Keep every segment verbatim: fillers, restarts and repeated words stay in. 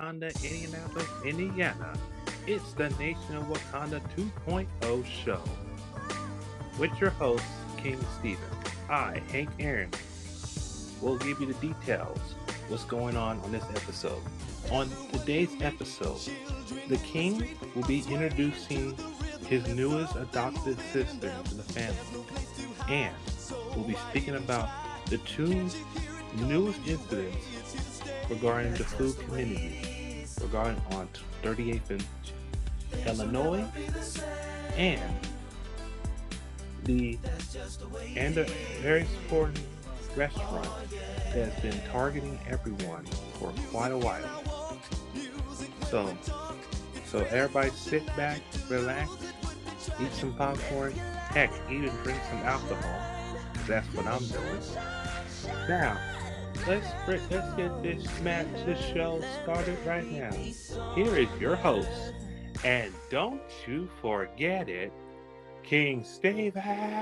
Wakanda, Indianapolis, Indiana. It's the Nation of Wakanda 2.0 show with your host, King Stephen. I, Hank Aaron, will give you the details what's going on on this episode. On today's episode, the King will be introducing his newest adopted sister into the family, and we'll be speaking about the two newest incidents regarding the food community, regarding on thirty-eighth and Illinois, and the and the very important restaurant that has been targeting everyone for quite a while. So, so everybody sit back, relax, eat some popcorn, heck, even drink some alcohol. That's what I'm doing. Now, let's let's get this match, this show started right now. Here is your host, and don't you forget it, King Steven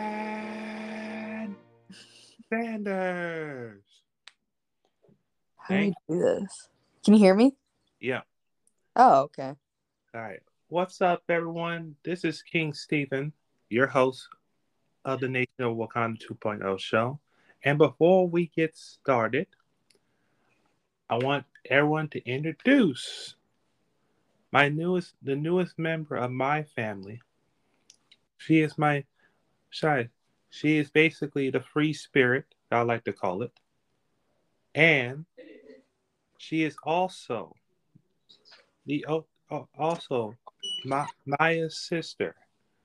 Sanders. How do we do this? Can you hear me? Yeah. Oh, okay. All right. What's up, everyone? This is King Stephen, your host of the Nation of Wakanda 2.0 show. And before we get started, I want everyone to introduce my newest, the newest member of my family. She is my shy. She is basically the free spirit, I like to call it. And she is also the also my, Maya's sister.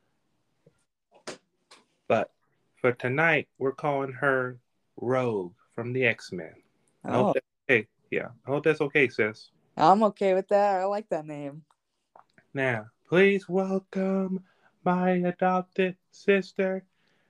But for tonight, we're calling her Rogue from the X-Men. I hope Oh, that's okay. Yeah, I hope that's okay, sis. I'm okay with that. I like that name. Now, please welcome my adopted sister,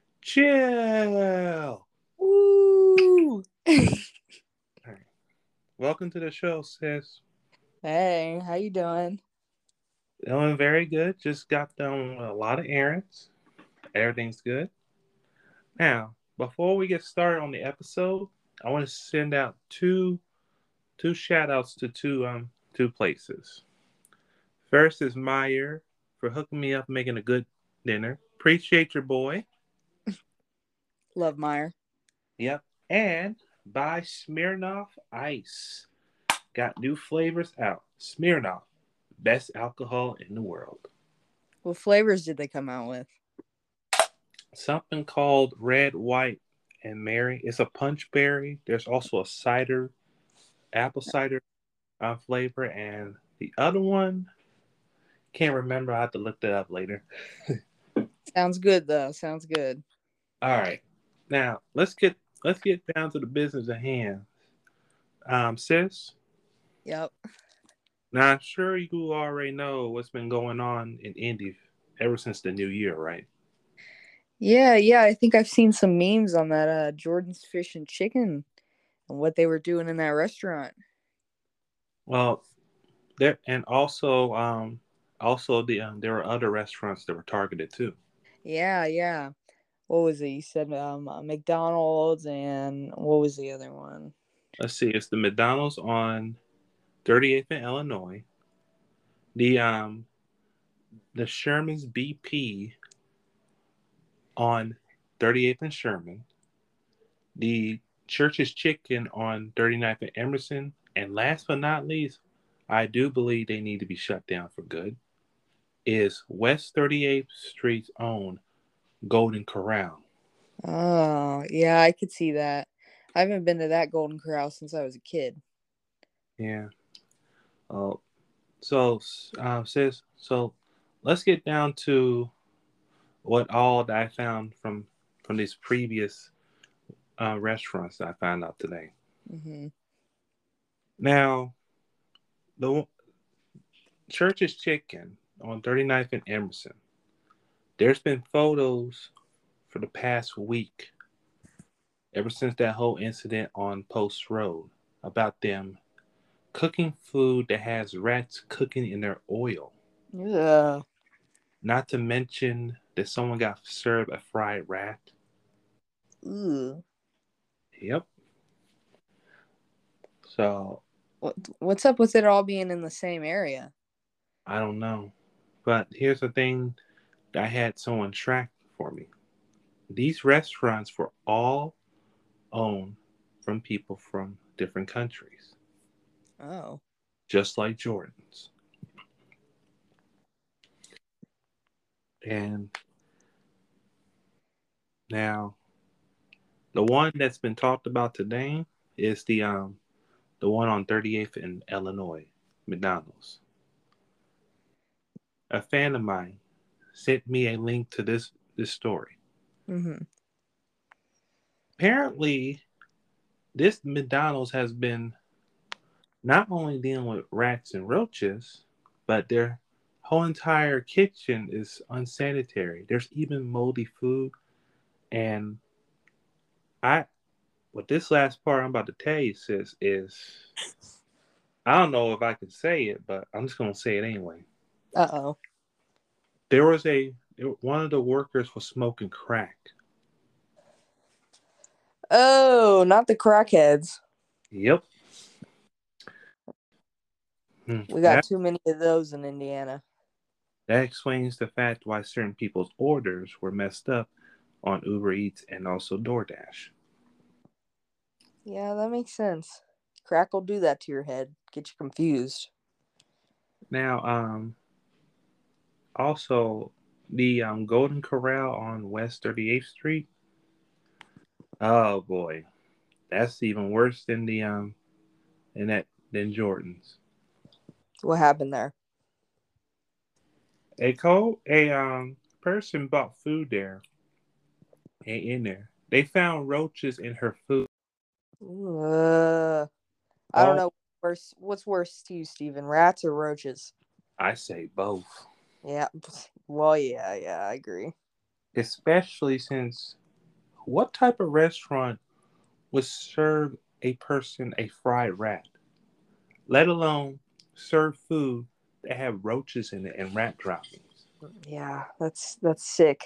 Jill. Woo! All right. Welcome to the show, sis. Hey, how you doing? Doing very good. Just got done with a lot of errands. Everything's good. Now, before we get started on the episode, I want to send out two two shout outs to two um two places. First is Meyer for hooking me up making a good dinner. Appreciate your boy. Love Meyer. Yep. And by Smirnoff Ice. Got new flavors out. Smirnoff, best alcohol in the world. What flavors did they come out with? Something called Red, White, and Mary. It's a punch berry. There's also a cider, apple cider uh, flavor, and the other one can't remember. I have to look that up later. Sounds good though. Sounds good. All right, now let's get let's get down to the business at hand, um, sis. Yep. Now I'm sure you already know what's been going on in Indy ever since the new year, right? Yeah, yeah. I think I've seen some memes on that uh, Jordan's Fish and Chicken and what they were doing in that restaurant. Well, there and also um also the um, there were other restaurants that were targeted too. Yeah, yeah. What was it? You said um, uh, McDonald's and what was the other one? Let's see, it's the McDonald's on thirty-eighth in Illinois, the um the Sherman's B P on thirty-eighth and Sherman, the Church's Chicken on thirty-ninth and Emerson, and last but not least, I do believe they need to be shut down for good, is West thirty-eighth Street's own Golden Corral. Oh, yeah, I could see that. I haven't been to that Golden Corral since I was a kid. Yeah. Oh, so um, sis, so let's get down to what all that I found from from these previous uh, restaurants that I found out today. Mm-hmm. Now, the Church's Chicken on thirty-ninth and Emerson. There's been photos for the past week, ever since that whole incident on Post Road, about them cooking food that has rats cooking in their oil. Yeah. Not to mention that someone got served a fried rat. Ooh. Yep. So What, what's up with it all being in the same area? I don't know. But here's the thing I had someone track for me. These restaurants were all owned from people from different countries, Oh. just like Jordan's. And now the one that's been talked about today is the um the one on thirty-eighth in Illinois, McDonald's. A fan of mine sent me a link to this this story. Mm-hmm. Apparently, this McDonald's has been not only dealing with rats and roaches, but their whole entire kitchen is unsanitary. There's even moldy food, and I, what this last part I'm about to tell you, sis, is I don't know if I can say it, but I'm just gonna say it anyway. Uh-oh. There was a one of the workers was smoking crack. Oh, not the crackheads. Yep. Hmm. We got That too many of those in Indiana. that explains the fact why certain people's orders were messed up on Uber Eats and also DoorDash. Yeah, that makes sense. Crack will do that to your head. Get you confused. Now, um, also the um, Golden Corral on West thirty-eighth Street. Oh boy, that's even worse than the um, than that than Jordan's. What happened there? A co a um person bought food there and in there. They found roaches in her food. Uh, I don't Oh, know. Worse, what's worse to you, Steven? Rats or roaches? I say both. Yeah. Well, yeah, yeah, I agree. Especially since what type of restaurant would serve a person a fried rat, let alone serve food that have roaches in it and rat droppings? Yeah, that's that's sick.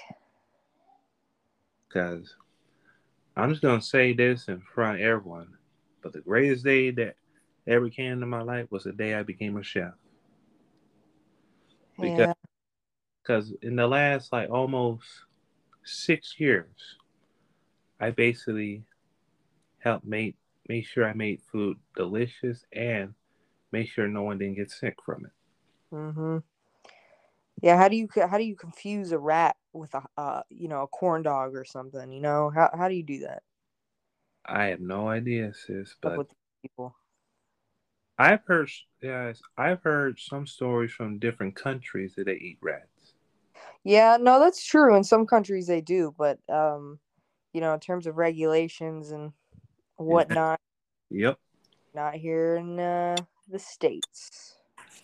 Because I'm just gonna say this in front of everyone, but the greatest day that ever came into my life was the day I became a chef. Because Yeah. because in the last like almost six years, I basically helped make make sure I made food delicious and make sure no one didn't get sick from it. Mm-hmm. Yeah. How do you how do you confuse a rat with a uh you know a corn dog or something? You know how how do you do that? I have no idea, sis, Up but with people. I've heard yes, I've heard some stories from different countries that they eat rats. Yeah. No, that's true. In some countries they do, but um, you know, in terms of regulations and And whatnot, yep, not here in uh, the states.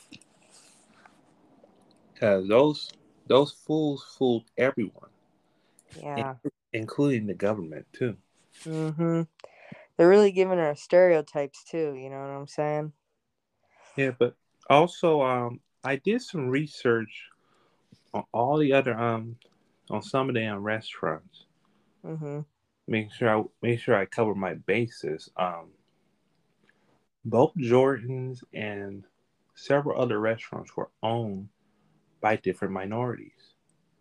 because those those fools fooled everyone, Yeah. including the government too. Mm-hmm. They're really giving her stereotypes too. You know what I'm saying? Yeah, but also um, I did some research on all the other um on some of the um, restaurants. Mm-hmm. Make sure I make sure I cover my bases. Um, both Jordans and several other restaurants were owned by different minorities.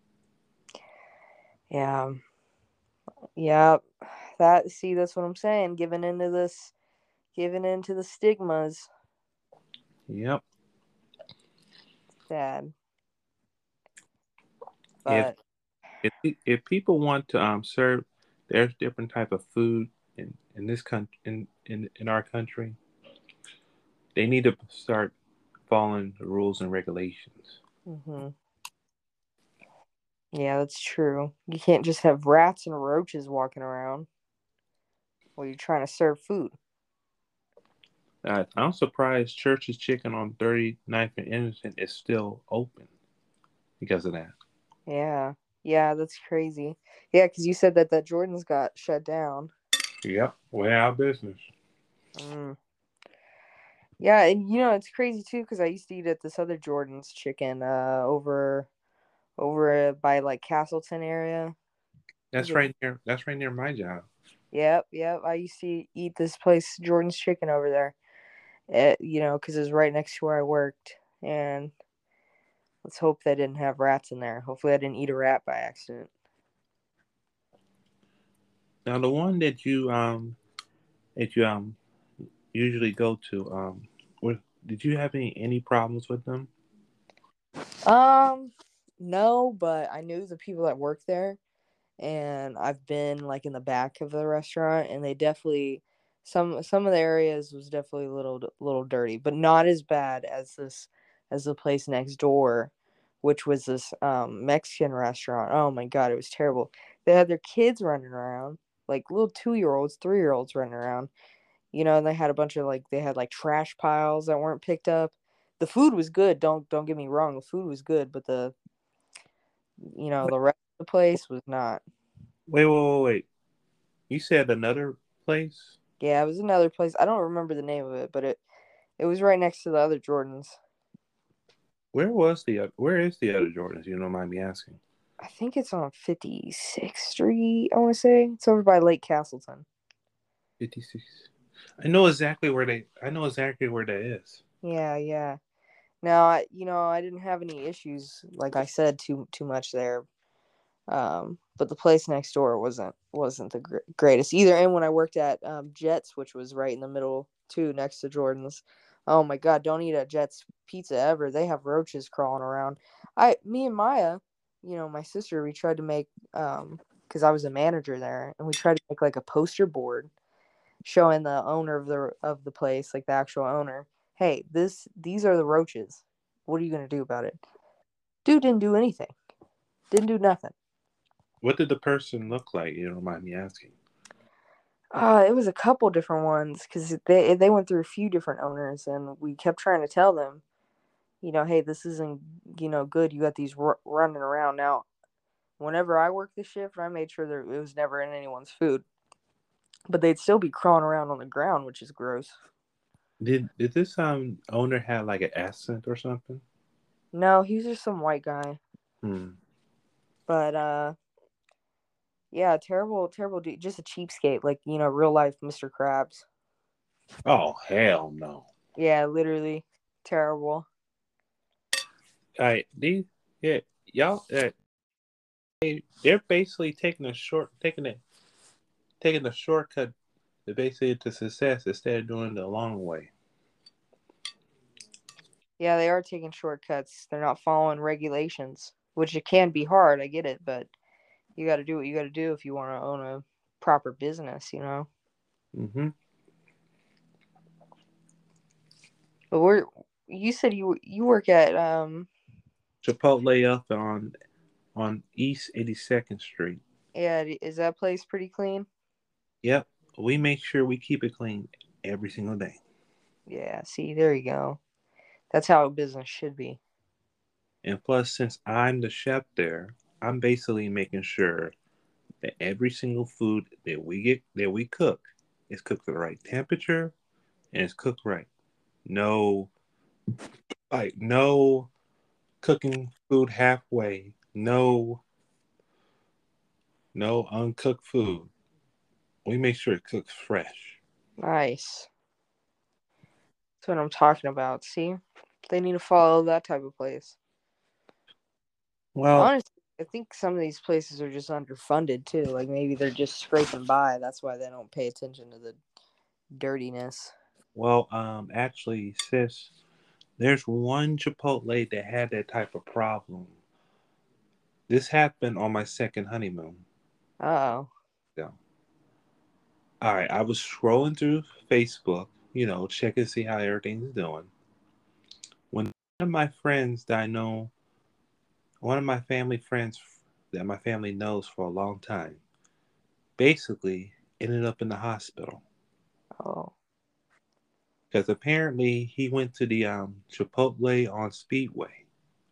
Yeah. Yeah. That see, that's what I'm saying. Giving into this, giving into the stigmas. Yep. Sad, If but if if people want to um serve there's different type of food in in this country in, in in our country, they need to start following the rules and regulations. mm-hmm. Yeah, that's true. You can't just have rats and roaches walking around while you're trying to serve food. Uh, I'm surprised Church's Chicken on thirty-ninth and Innocent is still open because of that. Yeah. Yeah, that's crazy. Yeah, because you said that that Jordan's got shut down. Yep, way out of business. Mm. Yeah, and you know it's crazy too because I used to eat at this other Jordan's chicken uh over over by like Castleton area. Is That's it? right near. That's right near my job. Yep, yep. I used to eat this place Jordan's chicken over there, eh, you know, because it was right next to where I worked. And let's hope they didn't have rats in there. Hopefully, I didn't eat a rat by accident. Now, the one that you um that you um usually go to um, what did you have any any problems with them? Um, no, but I knew the people that work there, and I've been like in the back of the restaurant, and they definitely some some of the areas was definitely a little little dirty, but not as bad as this as the place next door, which was this um Mexican restaurant. Oh my god, it was terrible. They had their kids running around, like little two year olds, three year olds running around. You know, and they had a bunch of like they had like trash piles that weren't picked up. The food was good. Don't don't get me wrong. The food was good, but the you know Wait, the rest of the place was not. wait, wait, wait, wait. You said another place? Yeah, it was another place. I don't remember the name of it, but it it was right next to the other Jordans. Where was the oth- where is the other Jordans? You don't mind me asking. I think it's on fifty-sixth Street. I want to say it's over by Lake Castleton. Fifty-six. I know exactly where they. I know exactly where that is. Yeah, yeah. Now, I, you know, I didn't have any issues, like I said, too too much there. Um, but the place next door wasn't wasn't the gr- greatest either. And when I worked at um, Jets, which was right in the middle too, next to Jordan's, oh my God, don't eat at Jets Pizza ever. They have roaches crawling around. I, me and Maya, you know, my sister, we tried to make um, because I was a manager there, and we tried to make like a poster board showing the owner of the of the place, like the actual owner. Hey, this these are the roaches. What are you gonna do about it? Dude didn't do anything. Didn't do nothing. What did the person look like? You don't mind me asking. Uh, it was a couple different ones because they they went through a few different owners, and we kept trying to tell them, you know, hey, this isn't, you know, good. You got these r- running around now. Whenever I worked the shift, I made sure that it was never in anyone's food, but they'd still be crawling around on the ground, which is gross. Did did this um owner have like an accent or something? No, he was just some white guy, Hmm. but uh, yeah, terrible, terrible dude. Just a cheapskate, like you know, real life mister Krabs. Oh hell no! Yeah, literally terrible. All right, these yeah y'all uh, they, they're basically taking a short taking it taking a shortcut to basically to success instead of doing the long way. Yeah, they are taking shortcuts. They're not following regulations, which it can be hard. I get it, but you got to do what you got to do if you want to own a proper business, you know. Mm-hmm. But we're you said you you work at um Chipotle up on on East eighty-second Street. yeah, is that place pretty clean? Yep, we make sure we keep it clean every single day. Yeah, see, there you go. That's how a business should be. And plus, since I'm the chef there, I'm basically making sure that every single food that we get that we cook is cooked at the right temperature and it's cooked right. No, like no cooking food halfway. No, no uncooked food. We make sure it cooks fresh. Nice. That's what I'm talking about. See? They need to follow that type of place. Well, Honestly, I think some of these places are just underfunded too. Like maybe they're just scraping by. That's why they don't pay attention to the dirtiness. well, um, actually, sis, there's one Chipotle that had that type of problem. This happened on my second honeymoon. Oh. Yeah. All right, I was scrolling through Facebook, you know, checking to see how everything's doing. When one of my friends that I know, one of my family friends that my family knows for a long time, basically ended up in the hospital Oh. because apparently he went to the um, Chipotle on Speedway.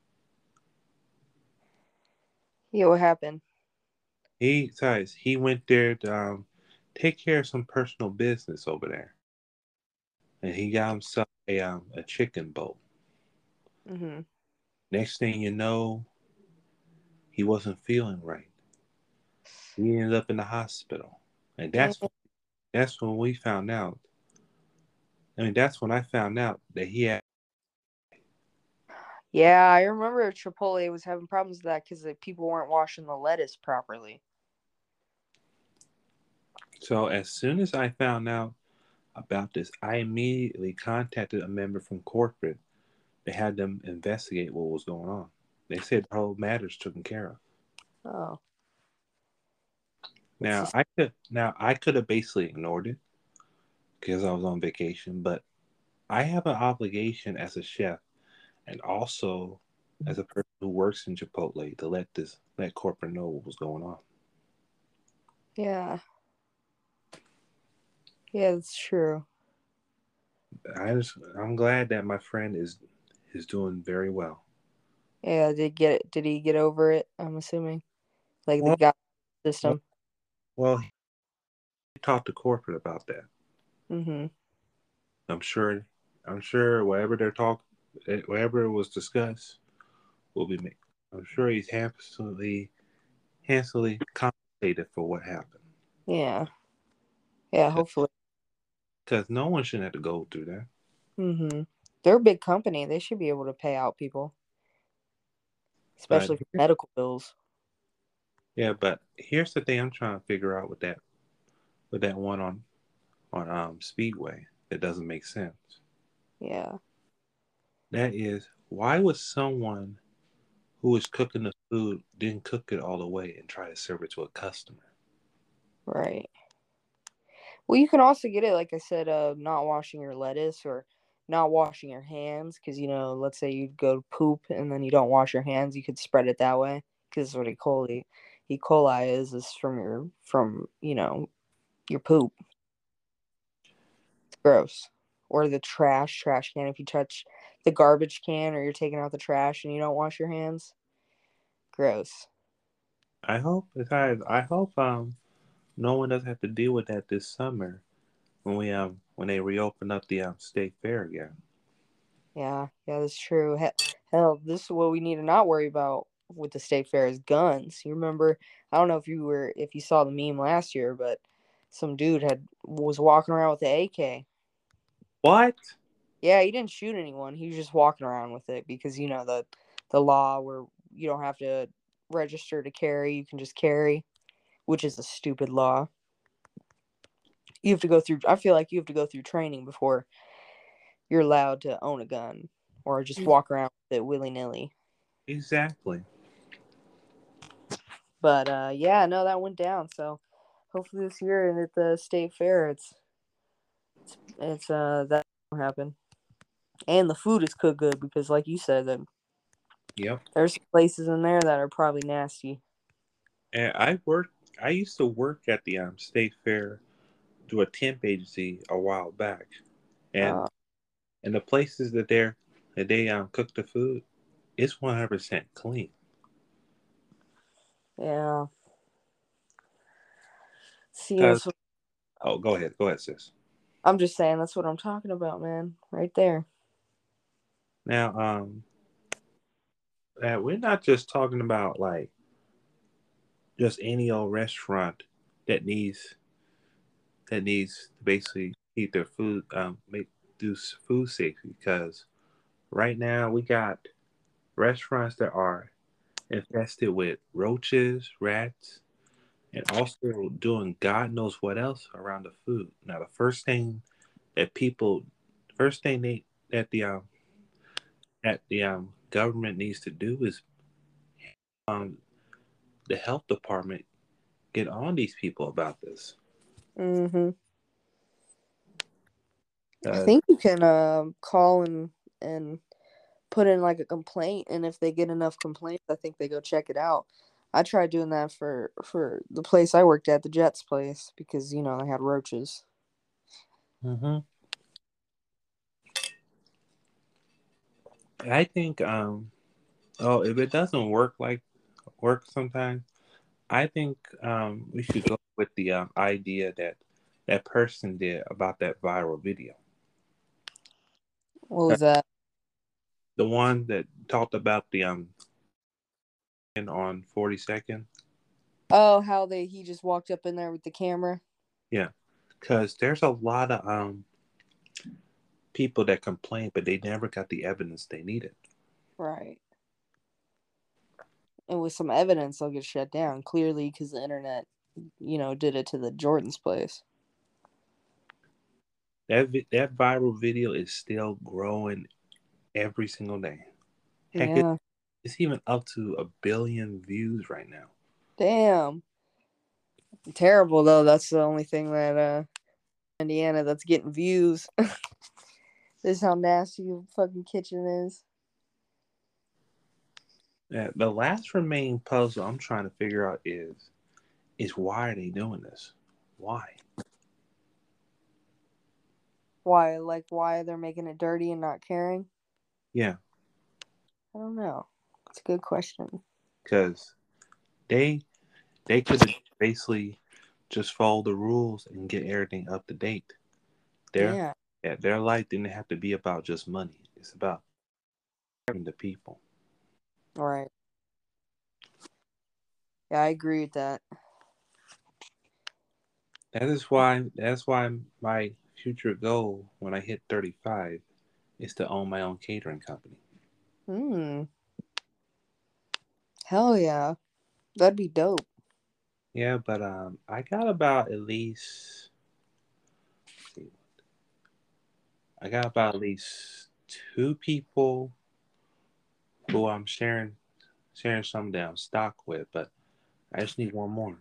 Yeah, what happened? He, sorry, he went there to um, take care of some personal business over there, and he got himself a um, a chicken bowl. Mm-hmm. Next thing you know, he wasn't feeling right. He ended up in the hospital, and Dang. that's that's when we found out I mean, that's when I found out that he had. Yeah, I remember Chipotle was having problems with that because like, people weren't washing the lettuce properly. So as soon as I found out about this, I immediately contacted a member from corporate. They had them investigate what was going on. They said the whole matter's taken care of. Oh, it's Now just I could now I could have basically ignored it because I was on vacation, but I have an obligation as a chef and also as a person who works in Chipotle to let this let corporate know what was going on. yeah, yeah, that's true. I just I'm glad that my friend is is doing very well. Yeah, did get it? Did he get over it? I'm assuming, like the Well, guy well, system. well he talked to corporate about that. Mm-hmm. I'm sure I'm sure whatever they're talk eh, whatever was discussed will be made. I'm sure he's handsomely handsomely compensated for what happened. Yeah, yeah. Hopefully. Because no one shouldn't have to go through that. Mm-hmm. They're a big company. They should be able to pay out people, But especially for medical bills. yeah, but here's the thing I'm trying to figure out with that with that one on on um Speedway that doesn't make sense. Yeah. That is, why would someone who is cooking the food didn't cook it all the way and try to serve it to a customer? Right. Well, you can also get it, like I said, uh, not washing your lettuce or not washing your hands. Because, you know, let's say you go to poop and then you don't wash your hands, you could spread it that way. Because what E. coli, E. coli is, is from your, from, you know, your poop. It's gross. Or the trash, trash can. If you touch the garbage can or you're taking out the trash and you don't wash your hands, gross. I hope besides I hope um no one doesn't have to deal with that this summer when we um when they reopen up the um state fair again. Yeah, yeah, that's true. He- Hell, this is what we need to not worry about with the state fair is guns. You remember? I don't know if you were if you saw the meme last year, but some dude had was walking around with the A K. What? Yeah, he didn't shoot anyone. He was just walking around with it because you know the the law where you don't have to register to carry, you can just carry, which is a stupid law. You have to go through I feel like you have to go through training before you're allowed to own a gun or just walk around with it willy-nilly. Exactly. But uh, yeah, no, that went down. So hopefully this year at the state fair, it's it's, it's uh that won't happen. And the food is cooked good because, like you said, that Yep. there's some places in there that are probably nasty. And I worked. I used to work at the um, state fair through a temp agency a while back, and Uh, and the places that they that they um cook the food, it's one hundred percent clean. yeah. See, Cause that's what oh, go ahead, go ahead, sis. I'm just saying. That's what I'm talking about, man. Right there. Now um, that we're not just talking about like just any old restaurant that needs that needs to basically keep their food um make do food safety because right now we got restaurants that are infested with roaches, rats, and also doing God knows what else around the food. Now, the first thing that people, first thing they that the um that the um government needs to do is um the health department get on these people about this. Mm-hmm. I Uh, think you can um call and and put in like a complaint, and if they get enough complaints, I think they go check it out. I tried doing that for for the place I worked at, the Jets place, because you know they had roaches. hmm I think um oh if it doesn't work like work sometimes, I think um we should go with the um, idea that that person did about that viral video. What was that? The one that talked about the um on forty-second. Oh, how they he just walked up in there with the camera. Yeah, because there's a lot of um people that complained, but they never got the evidence they needed. Right. And with some evidence, they'll get shut down. Clearly, because the internet, you know, did it to the Jordan's place. That vi- that viral video is still growing every single day. Heck, it, Yeah. it's even up to a billion views right now. Damn. Terrible though. That's the only thing that uh Indiana that's getting views. This is how nasty your fucking kitchen is. Yeah, the last remaining puzzle I'm trying to figure out is is why are they doing this? Why? Why? Like why they're making it dirty and not caring? Yeah, I don't know. It's a good question. because they they could have basically just follow the rules and get everything up to date. Their Yeah. yeah, their life didn't have to be about just money. It's about serving the people. All right. Yeah, I agree with that. That is why that's why my future goal when I hit thirty-five is to own my own catering company. Hmm. Hell yeah. That'd be dope. Yeah, but um, I got about at least let's see, I got about at least two people who I'm sharing sharing some damn stock with, but I just need one more.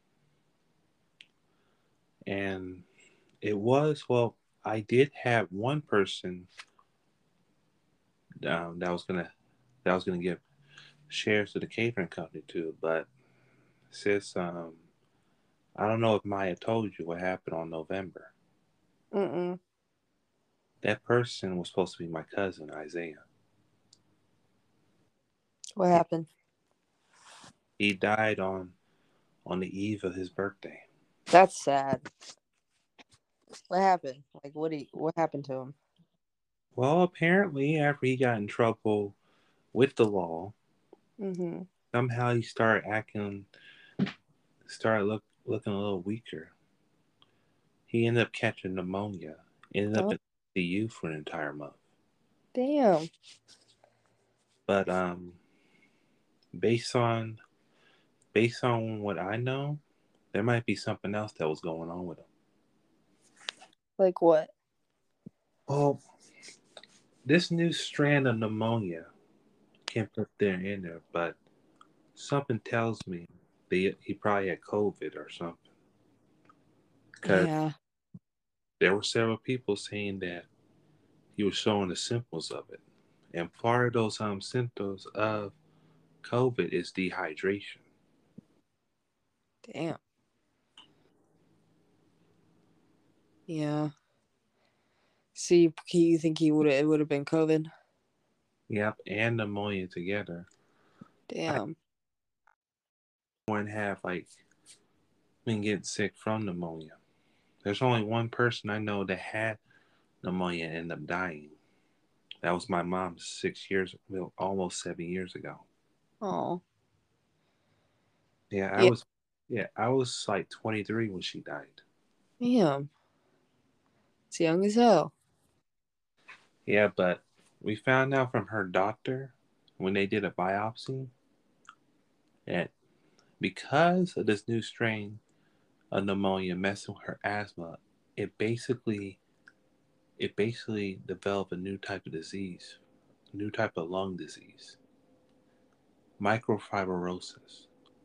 And it was well, I did have one person um, that was gonna that I was gonna give shares to the catering company too, but since um, I don't know if Maya told you what happened on November. Mm-mm. That person was supposed to be my cousin Isaiah. What He, happened? he died on on the eve of his birthday. That's sad. What happened? Like what he what happened to him? Well, apparently, after he got in trouble with the law, Mm-hmm. somehow he started acting, started look looking a little weaker. He ended up catching pneumonia. Ended up Oh, in I C U for an entire month. damn. But um, based on based on what I know, there might be something else that was going on with him. Like what? Well, this new strand of pneumonia can't put there in there, but something tells me that he probably had COVID or something. Because Yeah. there were several people saying that he was showing the symptoms of it. And part of those um, symptoms of COVID is dehydration. Damn. Yeah. See, you think he would it would have been COVID? Yep, and pneumonia together. I Damn. wouldn't have like been getting sick from pneumonia. There's only one person I know that had pneumonia and ended up dying. That was my mom six years, well, almost seven years ago. Oh. Yeah, I Yeah. was, yeah, I was like twenty-three when she died. Damn. It's young as hell. Yeah, but we found out from her doctor when they did a biopsy that because of this new strain of pneumonia messing with her asthma, it basically it basically developed a new type of disease, a new type of lung disease, microfibrosis.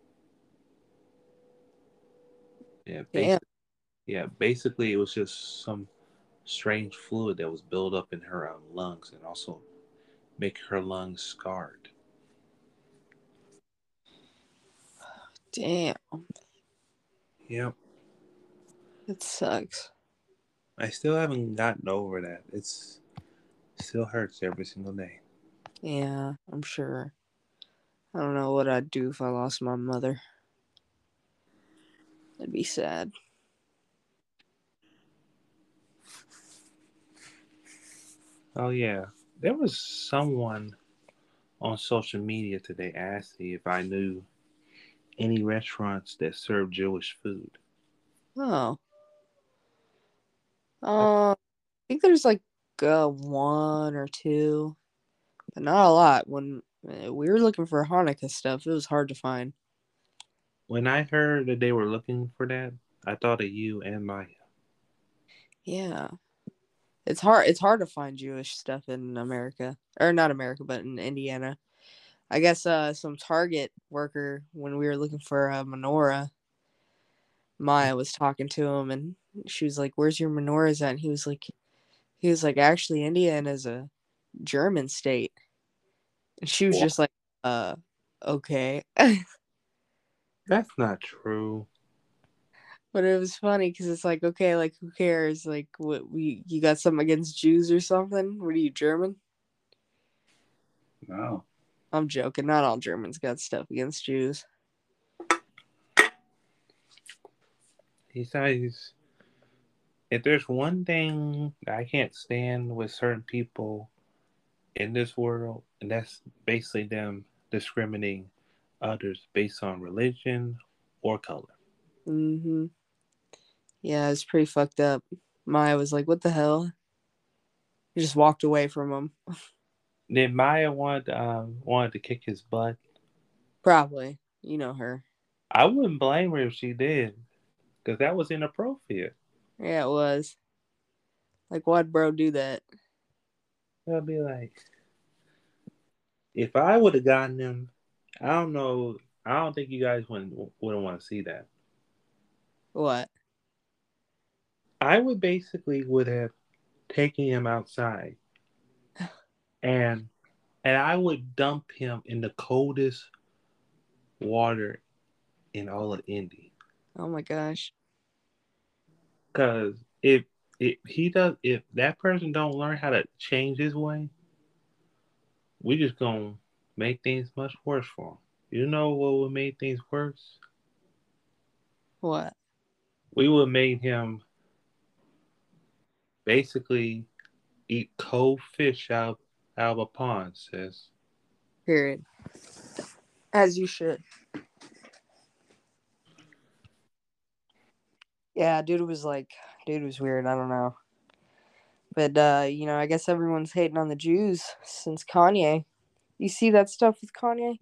Yeah, Damn. basically, yeah, basically it was just some strange fluid that was built up in her um, lungs and also make her lungs scarred. Damn. Yep, It sucks. I still haven't gotten over that. It's it still hurts every single day. Yeah, I'm sure. I don't know what I'd do if I lost my mother. That'd be sad. Oh yeah, there was someone on social media today asked me if I knew any restaurants that serve Jewish food. Oh. I, Uh, I think there's like uh, one or two, but not a lot. When uh, we were looking for Hanukkah stuff, it was hard to find. When I heard that they were looking for that, I thought of you and Maya. Yeah, it's hard. It's hard to find Jewish stuff in America, or not America, but in Indiana. I guess uh, some Target worker, when we were looking for a menorah, Maya was talking to him, and she was like, "Where's your menorahs at?" And he was like, "He was like, actually, Indiana is a German state." And she was What? just like, "Uh, okay." That's not true. But it was funny because it's like, okay, like who cares? Like, what we you got something against Jews or something? What are you, German? No. I'm joking. Not all Germans got stuff against Jews. Besides, if there's one thing that I can't stand with certain people in this world, and that's basically them discriminating others based on religion or color. Mm-hmm. Yeah, it's pretty fucked up. Maya was like, "What the hell?" He just walked away from him. Then Maya wanted um, wanted to kick his butt. Probably, you know her. I wouldn't blame her if she did, because that was inappropriate. Yeah, it was. Like, why'd bro do that? I'd be like, if I would have gotten him, I don't know. I don't think you guys wouldn't wouldn't want to see that. What? I would basically would have taken him outside and and I would dump him in the coldest water in all of Indy. Oh my gosh. Cause if if he does if that person don't learn how to change his way, we just gonna make things much worse for him. You know what would make things worse? What? We would made him basically eat cold fish out out of a pond, sis. Period. As you should. Yeah, dude was like, dude was weird. I don't know. But, uh, you know, I guess everyone's hating on the Jews since Kanye. You see that stuff with Kanye?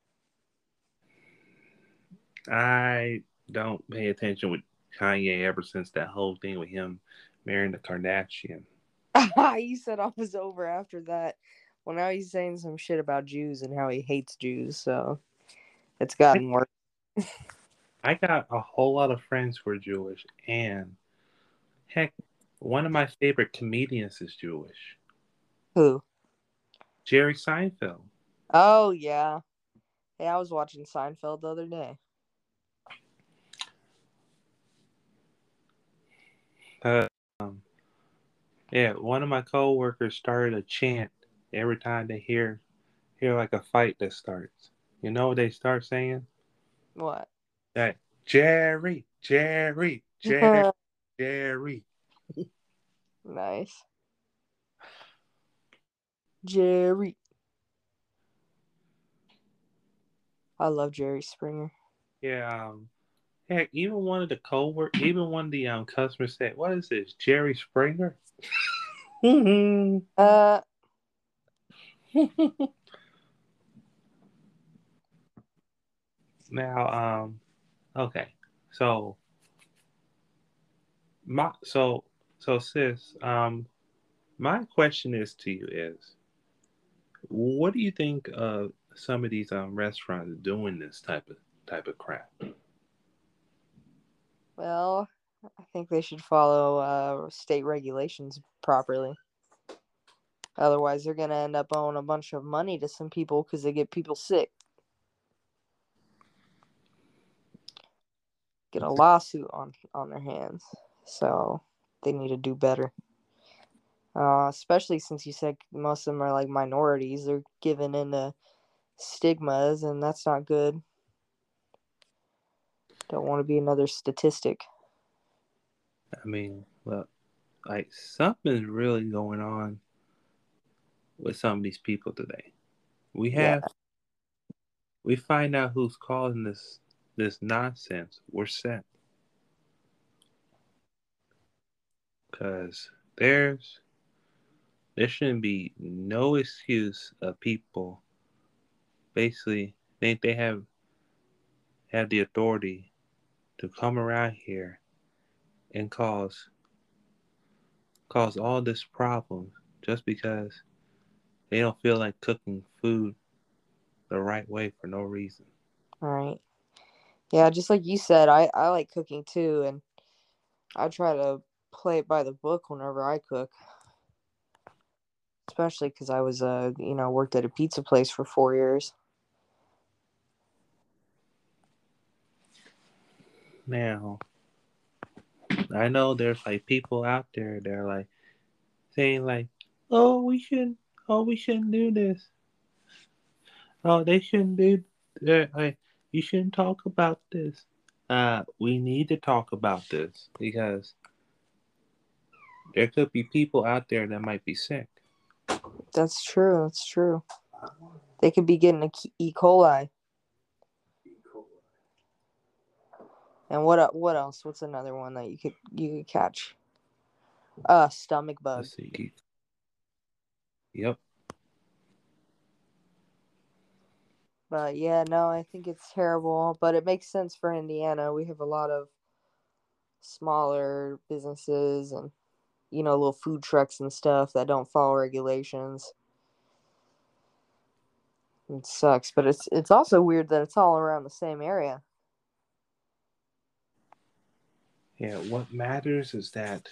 I don't pay attention with Kanye ever since that whole thing with him marrying the Kardashian. You said I was over after that. Well, now he's saying some shit about Jews and how he hates Jews, so it's I, gotten worse. I got a whole lot of friends who are Jewish, and heck, one of my favorite comedians is Jewish. Who? Jerry Seinfeld. Oh, yeah. Hey, I was watching Seinfeld the other day. Uh, um, yeah, one of my coworkers started a chant every time they hear hear like a fight that starts. You know what they start saying? What? That Jerry, Jerry, Jerry, Jerry. Nice. Jerry. I love Jerry Springer. Yeah, um, heck, even one of the cowork, even one of the um customers said, "What is this, Jerry Springer?" Uh, Now, um, okay, so my so so sis, um, my question is to you is, what do you think of some of these um restaurants doing this type of type of crap? well, I think they should follow uh, state regulations properly. Otherwise, they're going to end up owing a bunch of money to some people because they get people sick. Get a lawsuit on, on their hands. So they need to do better. Uh, especially since you said most of them are like minorities. They're given into stigmas, and that's not good. Don't want to be another statistic. I mean, well, like something's really going on with some of these people today. We Yeah. have we find out who's causing this this nonsense. We're set because there's there shouldn't be no excuse of people basically think they have have the authority to come around here and cause cause all this problem just because they don't feel like cooking food the right way for no reason. All right. Yeah, just like you said, I, I like cooking too, and I try to play it by the book whenever I cook. Especially because I was, uh, you know, worked at a pizza place for four years. Now, I know there's like people out there that are like saying like, "Oh, we shouldn't. Oh, we shouldn't do this. Oh, they shouldn't do. Uh, like, you shouldn't talk about this." Uh, we need to talk about this because there could be people out there that might be sick. That's true. That's true. They could be getting a E. coli. And what what else? What's another one that you could you could catch? Uh, stomach bug. Let's see. Yep. But yeah, no, I think it's terrible. But it makes sense for Indiana. We have a lot of smaller businesses and, you know, little food trucks and stuff that don't follow regulations. It sucks, but it's it's also weird that it's all around the same area. Yeah, what matters is that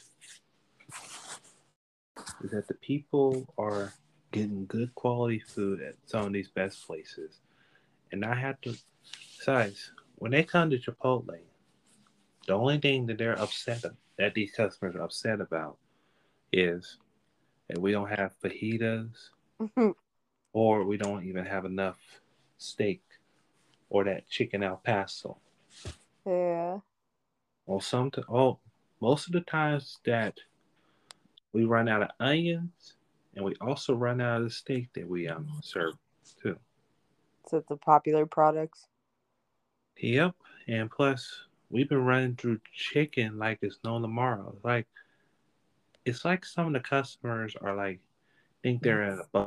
is that the people are getting good quality food at some of these best places. And I have to besides, when they come to Chipotle, the only thing that they're upset of, that these customers are upset about is that we don't have fajitas or we don't even have enough steak or that chicken al paso. Yeah. Well, some to, oh, most of the times that we run out of onions, and we also run out of the steak that we um serve too. So the popular products. Yep, and plus we've been running through chicken like it's no tomorrow. Like it's like some of the customers are like think they're at a bu-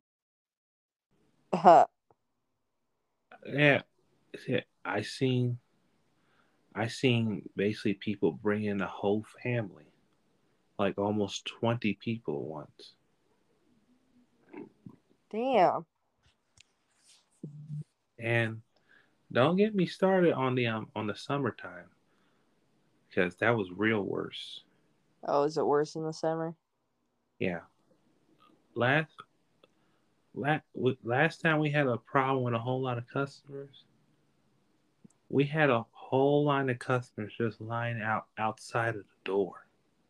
yeah. yeah, I seen I seen basically people bring in a whole family, like almost twenty people at once. Damn. And don't get me started on the um on the summertime because that was real worse. Oh, is it worse in the summer? Yeah, last last last time we had a problem with a whole lot of customers. We had a whole line of customers just lying out outside of the door.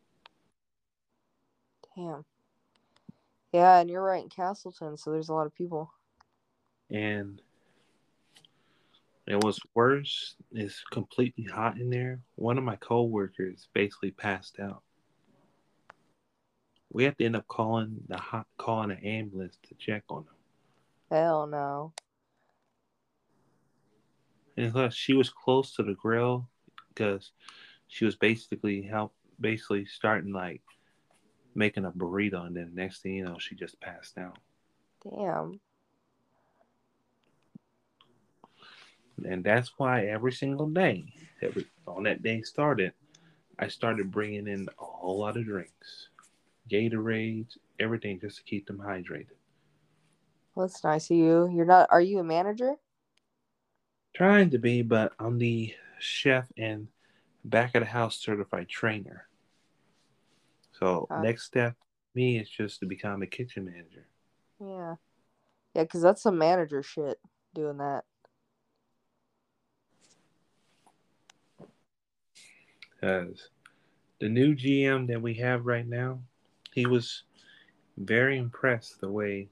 Damn. Yeah, and you're right in Castleton, so there's a lot of people. And and what's worse is completely hot in there. One of my coworkers basically passed out. We had to end up calling the hot calling an ambulance to check on him. Hell no. And plus, she was close to the grill because she was basically help basically starting like making a burrito, and then next thing you know, she just passed out. Damn. And that's why every single day, every on that day started, I started bringing in a whole lot of drinks, Gatorades, everything just to keep them hydrated. Well, that's nice of you. You're not. Are you a manager? Trying to be, but I'm the chef and back of the house certified trainer. So Uh, next step, me is just to become a kitchen manager. yeah. Yeah, because that's some manager shit doing that. Because the new G M that we have right now, he was very impressed the way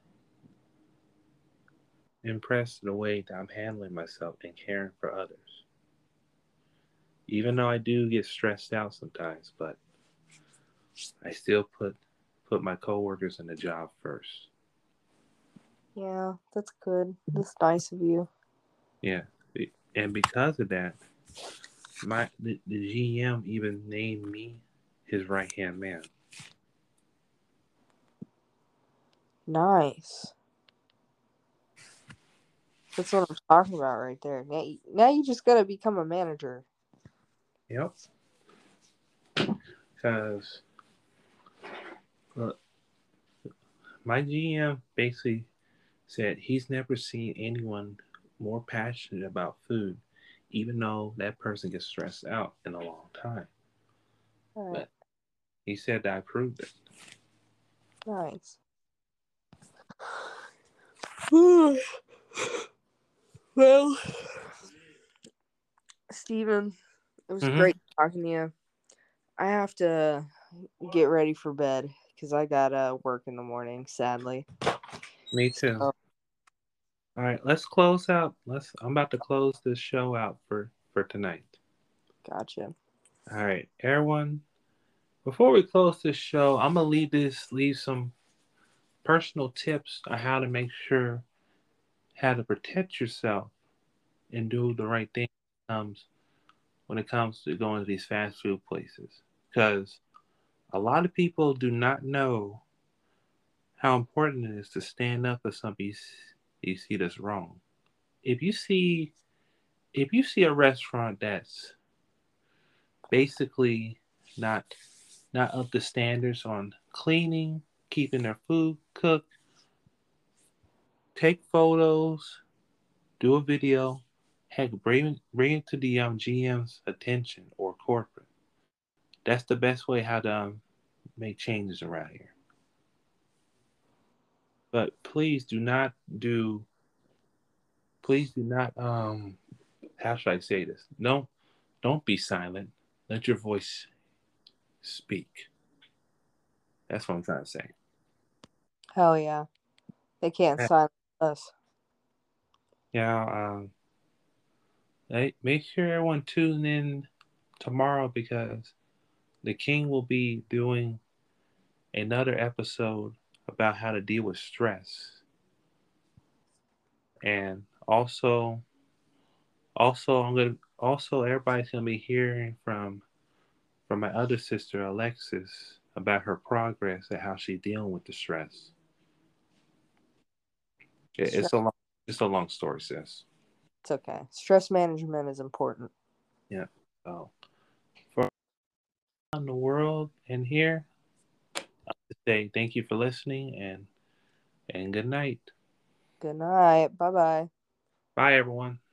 impressed the way that I'm handling myself and caring for others. Even though I do get stressed out sometimes, but I still put put my coworkers in the job first. Yeah, that's good. That's nice of you. Yeah, and because of that, my the, the G M even named me his right hand man. Nice. That's what I'm talking about right there. Now, you, now you just gotta become a manager. Yep. Because look, my G M basically said he's never seen anyone more passionate about food, even though that person gets stressed out in a long time. All right. But he said that I proved it. Nice. Well, Steven, it was Mm-hmm. great talking to you. I have to get ready for bed because I gotta work in the morning, sadly. Me too. So, All right, let's close out. Let's. I'm about to close this show out for for tonight. gotcha. All right, everyone. Before we close this show, I'm gonna leave this leave some personal tips on how to make sure how to protect yourself and do the right thing comes when it comes to going to these fast food places. Because a lot of people do not know how important it is to stand up for something you, you see that's wrong. If you see if you see a restaurant that's basically not not up to standards on cleaning, keeping their food cooked, take photos, do a video, heck, bring bring it to the um, G M's attention or corporate. That's the best way how to um, make changes around here. But please do not do. Please do not. Um, how should I say this? No, don't be silent. Let your voice speak. That's what I'm trying to say. Hell yeah. They can't Uh, silence us. Yeah. Um, hey, make sure everyone tune in tomorrow because the King will be doing another episode about how to deal with stress, and also, also I'm gonna also everybody's gonna be hearing from from my other sister Alexis about her progress and how she's dealing with the stress. It- Stress. It's a long, it's a long story, sis. It's okay. Stress management is important. Yeah. So for around the world and here, I say thank you for listening and and good night. Good night. Bye bye. Bye, everyone.